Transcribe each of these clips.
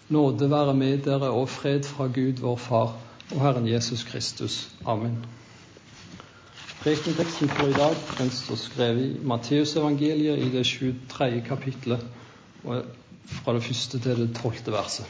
Nåde være med dere og fred fra Gud vår Far og Herren Jesus Kristus. Amen. Prekenteksten for i dag den står skrevet i Matteusevangeliet i det 23. kapitlet, og fra det 1. til det 12. verset.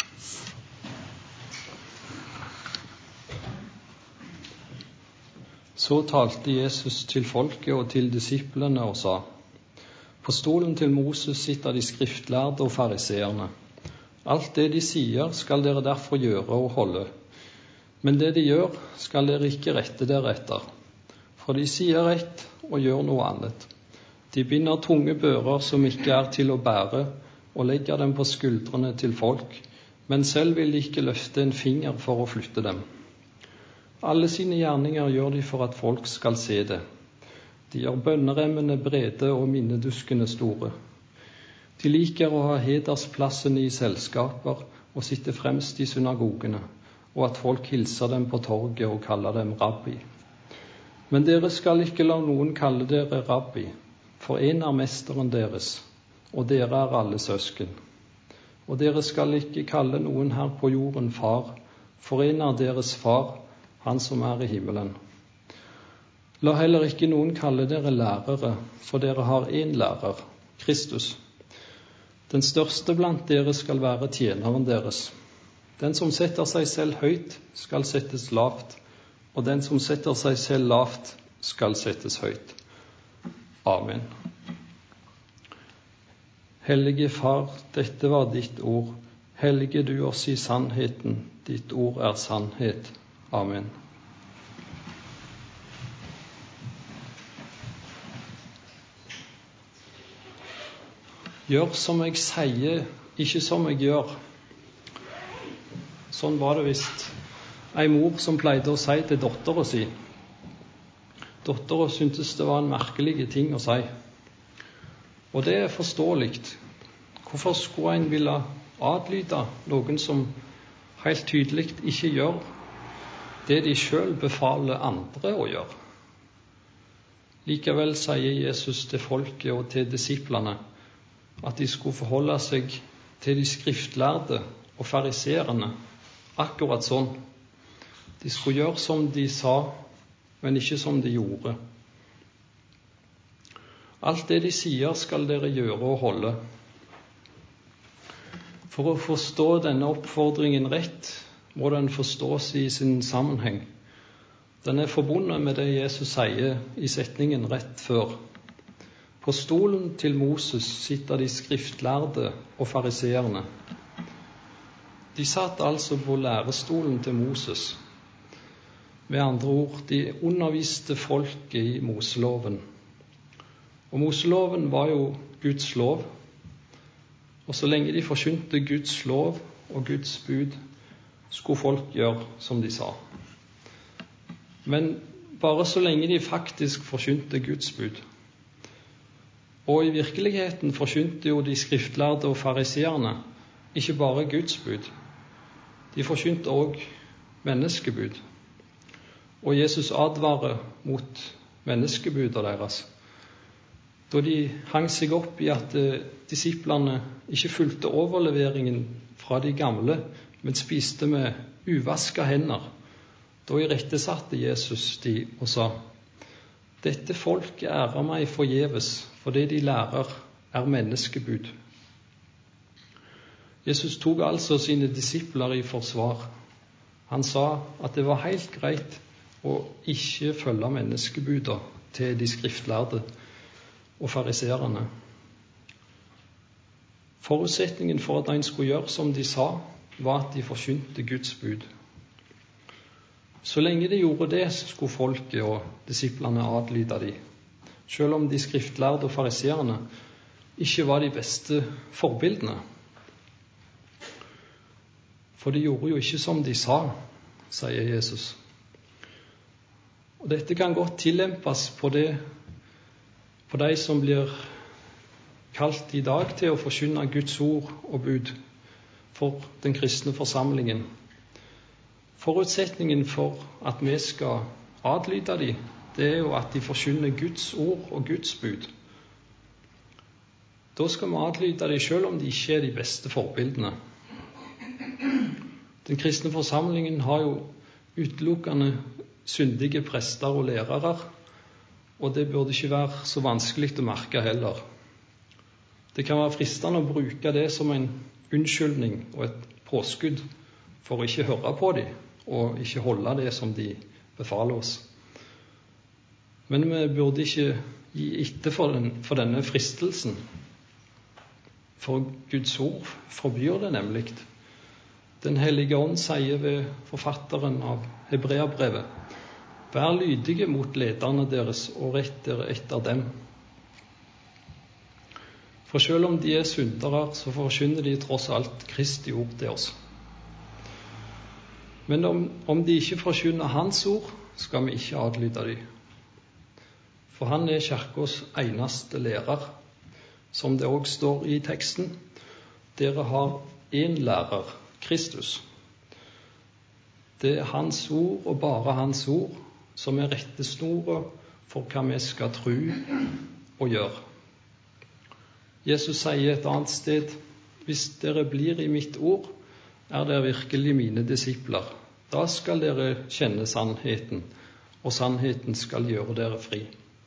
Så talte Jesus til folket og til disiplene og sa: På stolen til Moses sitter de skriftlærde og fariseerne. Alt det de sier skal dere derfor gjøre og holde. Men det de gjør skal dere ikke rette dere etter. For de sier ett og gjør noe annet. De binder tunge bører som ikke er til å bære, og legger dem på skuldrene til folk, men selv vil de ikke løfte en finger for å flytte dem. Alle sine gjerninger gjør de for at folk skal se det. De gjør bønneremmene brede og minneduskene store. De liker å ha hedersplassene i selskaper og sitte fremst i synagogene, og at folk hilser dem på torget og kaller dem rabbi. Men dere skal ikke la noen kalle dere rabbi, for en er mesteren deres, og dere er alle søsken. Og dere skal ikke kalle noen her på jorden far, for en er deres far, han som er i himmelen. La heller ikke noen kalle dere lærere, for dere har en lærer, Kristus. Den største blant dere skal være tjeneren deres. Den som setter seg selv høyt, skal settes lavt, og den som setter seg selv lavt, skal settes høyt. Amen. Hellige Far, dette var ditt ord. Hellige du oss i sannheten. Ditt ord er sannhet. Amen. Gjør som jeg sier, ikke som jeg gjør. Sånn var det visst en mor som pleide å si til datteren sin. Datteren syntes det var en merkelig ting å si. Og det er forståelig. Hvorfor skulle en ville adlyde noen som helt tydelig ikke gjør det de selv befaler andre å gjøre? Likevel sier Jesus til folket og til disiplene at de skulle forholde seg til de skriftlærde og fariserene akkurat sånn. De skulle gjøre som de sa, men ikke som de gjorde. Alt det de sier skal dere gjøre og holde. For å forstå denne oppfordringen rett, må den forstås i sin sammenheng. Den er forbundet med det Jesus sier i setningen rett før. På stolen til Moses sitter de skriftlærde og fariseerne. De satt altså på lærestolen til Moses. Med andre ord, de underviste folket i Moseloven. Og Moseloven var jo Guds lov. Og så lenge de forkynte Guds lov og Guds bud, skulle folk gjøre som de sa. Men bare så lenge de faktisk forkynte Guds bud. Og i virkeligheten forkynte jo de skriftlærde og fariseerne ikke bare Guds bud. De forkynte også menneskebud. Og Jesus advarer mot menneskebudet deres, da de hang seg opp i at disiplene ikke fulgte overleveringen fra de gamle, men spiste med uvaska hender. Da irettesatte Jesus de og sa: Dette folket ærer meg forgjeves, for det de lærer er menneskebud. Jesus tok altså sine disipler i forsvar. Han sa at det var helt greit og ikke følge menneskebuder til de skriftlærde og fariserene. Forutsetningen for at en skulle gjøre som de sa, var at de forkynte Guds bud. Så lenge de gjorde det, skulle folket og disiplene adlyde de, selv om de skriftlærde og fariserene ikke var de beste forbildene. For de gjorde jo ikke som de sa, sier Jesus. Og dette kan godt tillempes på de som blir kalt i dag til å forkynne Guds ord og bud for den kristne forsamlingen. Forutsetningen for at vi skal adlyde dem, det er jo at de forkynner Guds ord og Guds bud. Da skal vi adlyde dem selv om de ikke er de beste forbildene. Den kristne forsamlingen har jo utelukkende syndige prester og lærere, og det burde ikke være så vanskelig å merke heller. Det kan være fristende å bruke det som en unnskyldning og et påskudd for å ikke høre på dem, og ikke holde det som de befaler oss. Men vi burde ikke gi etter for denne fristelsen, for Guds ord forbyr det nemlig. Den hellige ånd sier ved forfatteren av Hebreabrevet: vær lydige mot lederne deres og rett dere etter dem. For selv om de er syndere, så forkynner de tross alt Kristi ord til oss. Men om de ikke forkynner Hans ord, skal vi ikke adlyde dem. For han er kirkens eneste lærer, som det også står i teksten. Dere har én lærer, Kristus. Det er Hans ord og bare Hans ord som er rettesnoret for hva vi skal tro og gjøre. Jesus sier et annet sted: hvis dere blir i mitt ord, er dere virkelig mine disipler. Da skal dere kjenne sannheten, og sannheten skal gjøre dere fri.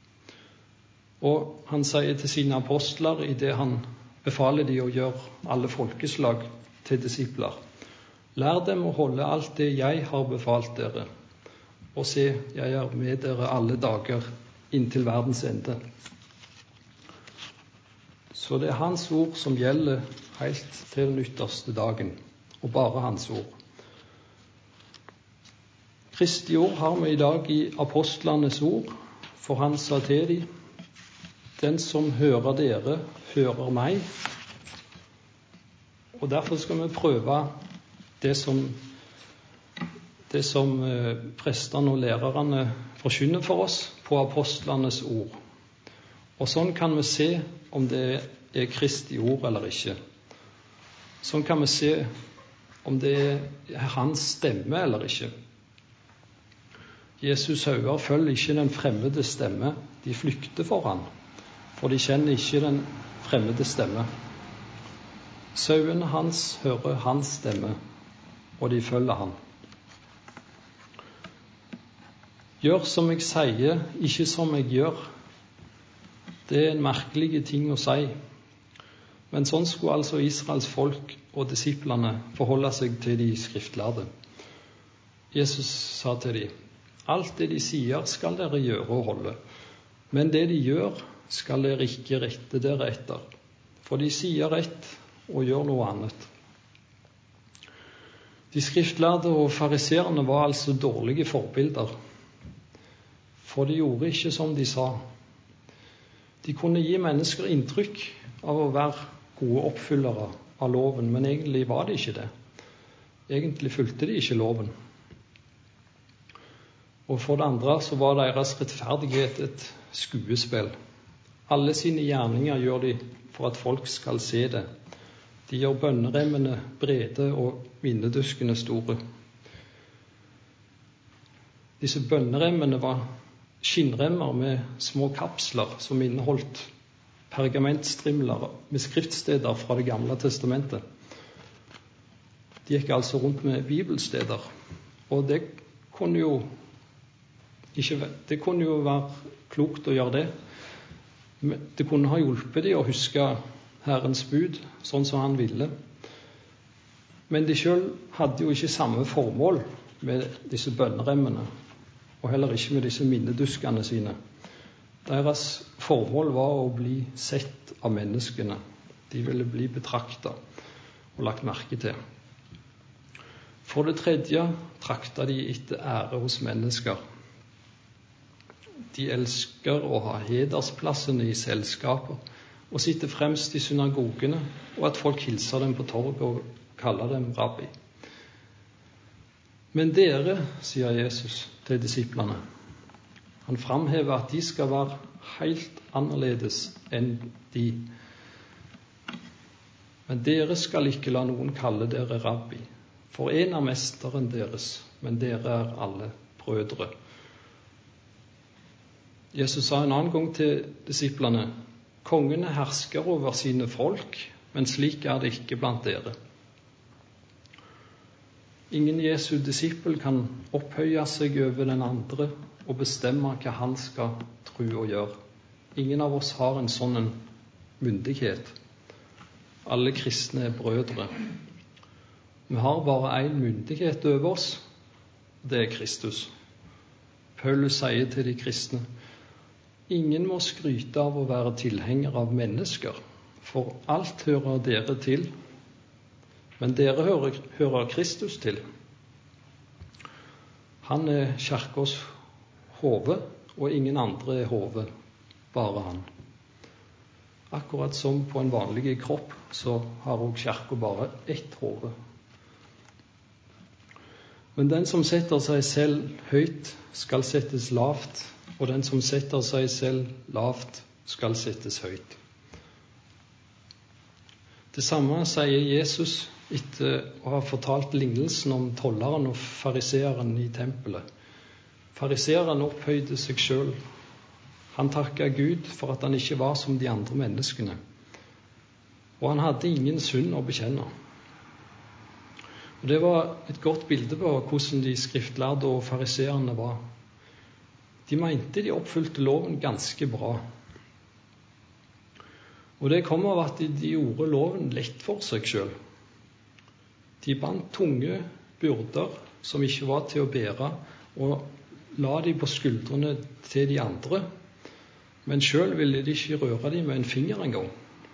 Og han sier til sine apostler i det han befaler de å gjøre alle folkeslag til disipler: lær dem å holde alt det jeg har befalt dere, og se, jeg er med dere alle dager inntil verdens ende. Så det er Hans ord som gjelder helt til den ytterste dagen, og bare Hans ord. Kristi ord har vi i dag i apostlenes ord, for han sa til dem: den som hører dere, hører meg. Og derfor skal vi prøve det som prestene og lærerne forkynner for oss, på apostlenes ord. Og sånn kan vi se om det er Kristi ord eller ikke. Sånn kan vi se om det er hans stemme eller ikke. Jesus' øyne følger ikke den fremmede stemme, de flykter for han, for de kjenner ikke den fremmede stemme. Sauene hans hører hans stemme, og de følger han. Gjør som jeg sier, ikke som jeg gjør. Det er en merkelig ting å si. Men sånn skulle altså Israels folk og disiplene forholde seg til de skriftlærde. Jesus sa til dem: alt det de sier skal dere gjøre og holde, men det de gjør skal dere ikke rette dere etter, for de sier rett og gjør noe annet. De skriftlærde og fariserene var altså dårlige forbilder, for de gjorde ikke som de sa. De kunne gi mennesker inntrykk av å være gode oppfyllere av loven, men egentlig var de ikke det. Egentlig fulgte de ikke loven. Og for det andre så var deres rettferdighet et skuespill. Alle sine gjerninger gjør de for at folk skal se det. De gjør bønneremmene brede og minneduskene store. Disse bønneremmene var skinnremmer med små kapsler som inneholdt pergamentstrimler med skriftsteder fra Det gamle testamentet. De gikk altså rundt med bibelsteder, og det kunne jo være klokt å gjøre det. Det kunne ha hjulpet de å huske Herrens bud sånn som han ville. Men de selv hadde jo ikke samme formål med disse bønneremmene, og heller ikke med disse minneduskene sine. Deres formål var å bli sett av menneskene. De ville bli betraktet og lagt merke til. For det tredje traktet de etter ære hos mennesker. De elsker å ha hedersplassene i selskaper og sitte fremst i synagogene, og at folk hilser dem på torget og kaller dem rabbi. Men dere, sier Jesus til disiplene, han framhever at de skal være helt annerledes enn de. Men dere skal ikke la noen kalle dere rabbi, for en er mesteren deres, men dere er alle brødre. Jesus sa en annen gang til disiplene: kongene hersker over sine folk, men slik er det ikke blant dere. Ingen Jesu disippel kan opphøye seg over den andre og bestemme hva han skal tro og gjøre. Ingen av oss har en sånn myndighet. Alle kristne er brødre. Vi har bare én myndighet over oss, det er Kristus. Paulus sier til de kristne: ingen må skryte av å være tilhenger av mennesker, for alt hører dere til, men dere hører Kristus til. Han er kirkens hode, og ingen andre er hode, bare han. Akkurat som på en vanlig kropp, så har også kirken bare ett hode. Men den som setter seg selv høyt, skal settes lavt, og den som setter seg selv lavt, skal settes høyt. Det samme sier Jesus etter å ha fortalt lignelsen om tolleren og fariseeren i tempelet. Fariseeren opphøyde seg selv. Han takket Gud for at han ikke var som de andre menneskene. Og han hadde ingen synd å bekjenne. Og det var et godt bilde på hvordan de skriftlærde og fariseerne var. De mente de oppfylte loven ganske bra. Og det kom av at de gjorde loven lett for seg selv. De bandt tunge byrder som ikke var til å bære, og la de på skuldrene til de andre, men selv ville de ikke røre dem med en finger engang.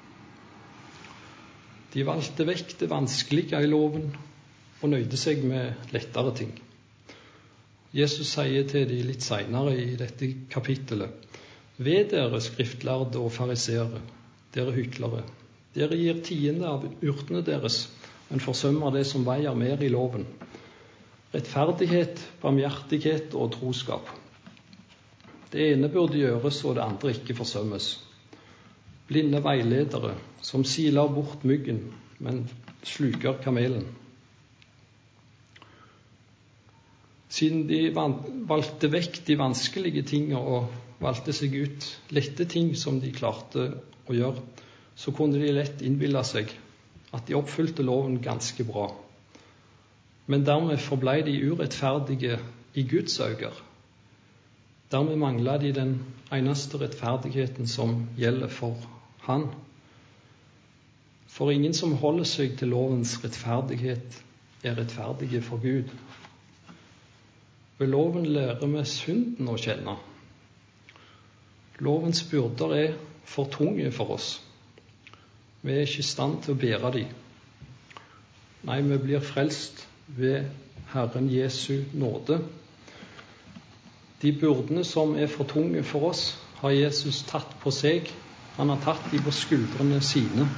De valgte vekk det vanskelige i loven og nøyde seg med lettere ting. Jesus sier til de litt senere i dette kapittelet: ved dere skriftlærde og fariseere, dere hyklere, dere gir tiende av urtene deres, men forsømmer det som veier mer i loven: rettferdighet, barmhjertighet og troskap. Det ene burde gjøres, og det andre ikke forsømmes. Blinde veiledere som siler bort myggen, men sluker kamelen. Siden de valgte vekk de vanskelige tingene og valgte seg ut lette ting som de klarte å gjøre, så kunne de lett innbille seg at de oppfylte loven ganske bra. Men dermed forble de urettferdige i Guds øyne. Dermed manglet de den eneste rettferdigheten som gjelder for Han. For ingen som holder seg til lovens rettferdighet, er rettferdige for Gud. Ved loven lærer vi synden å kjenne. Lovens byrder er for tunge for oss. Vi er ikke i stand til å bære dem. Nei, vi blir frelst ved Herren Jesu nåde. De byrdene som er for tunge for oss, har Jesus tatt på seg. Han har tatt dem på skuldrene sine.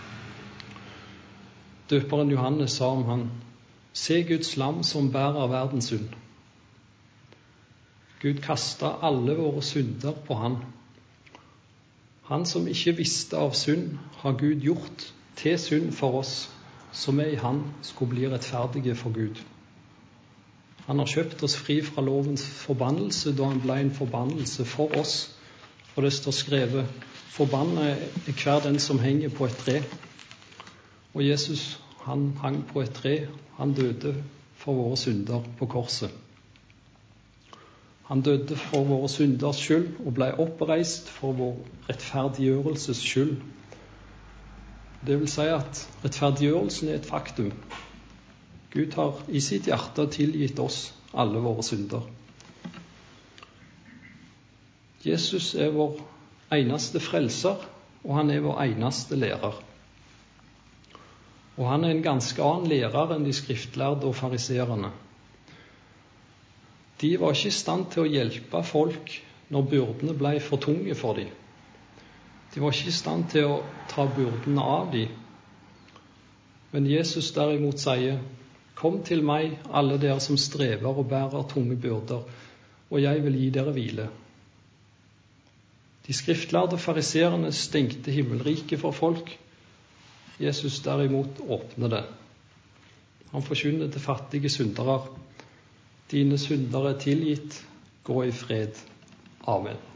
Døperen Johannes sa om han: se Guds lam som bærer verdens synd. Gud kastet alle våre synder på han. Han som ikke visste av synd, har Gud gjort til synd for oss, så vi i han skulle bli rettferdige for Gud. Han har kjøpt oss fri fra lovens forbannelse, da han ble en forbannelse for oss. Og det står skrevet: forbannet er hver den som henger på et tre. Og Jesus, han hang på et tre. Han døde for våre synder på korset. Han døde for våre synders skyld og ble oppreist for vår rettferdiggjørelses skyld. Det vil si at rettferdiggjørelsen er et faktum. Gud har i sitt hjerte tilgitt oss alle våre synder. Jesus er vår eneste frelser, og han er vår eneste lærer. Og han er en ganske annen lærer enn de skriftlærde og fariserene. De var ikke i stand til å hjelpe folk når byrdene ble for tunge for dem. De var ikke i stand til å ta byrdene av dem. Men Jesus derimot sier: kom til meg, alle dere som strever og bærer tunge byrder, og jeg vil gi dere hvile. De skriftlærde fariserene stengte himmelriket for folk. Jesus derimot åpner det. Han forkynner til fattige syndere: dine synder er tilgitt, gå i fred. Amen.